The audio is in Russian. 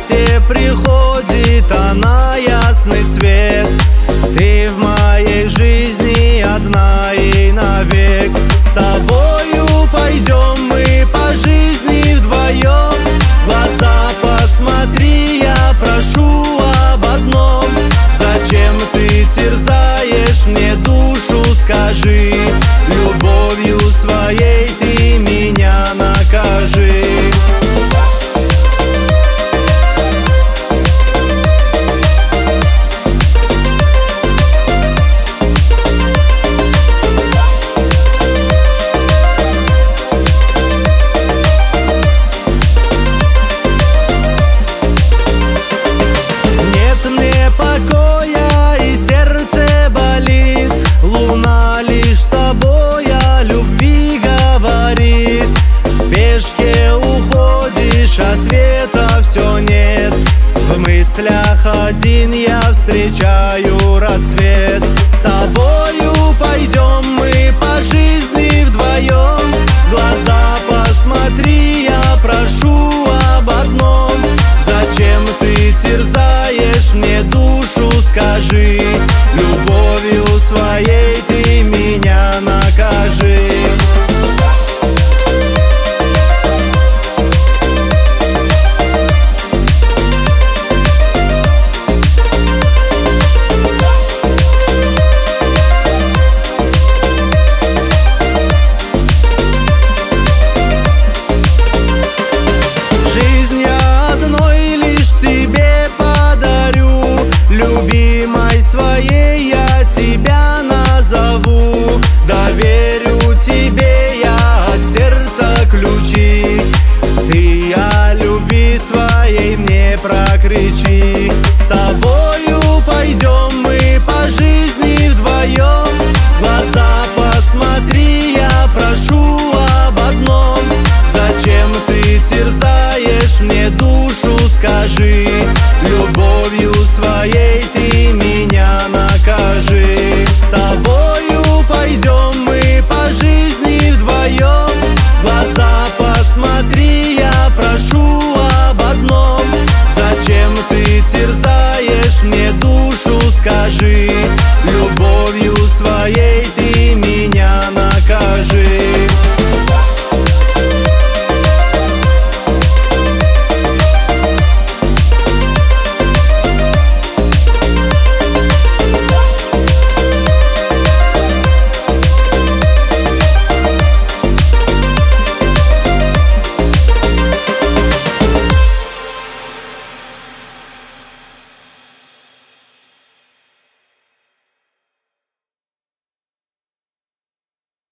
счастье приходит, а на ясный свет. Ты в моей жизни одна и навек. С тобою пойдем мы по жизни вдвоем. В глаза посмотри, я прошу об одном. Зачем ты терзаешь мне душу, скажи? Любовью своей ты меня накажи. Покоя и сердце болит, луна лишь с собой о любви говорит. В спешке уходишь, ответа все нет. В мыслях один я встречаю рассвет. С тобою пойдем мы по жизни вдвоем. В глаза посмотри, я прошу об одном. Зачем ты терзаешь мне душу, скажи? Любовью своей ты меня накажи. Жизнь я одной лишь тебе подарю, любимой своей я тебя назову. Доверю тебе я от сердца ключи, ты о любви своей мне прокричи. С тобою пойдем мы по жизни вдвоем. В глаза посмотри, я прошу об одном. Зачем ты терзаешь мне душу, скажи?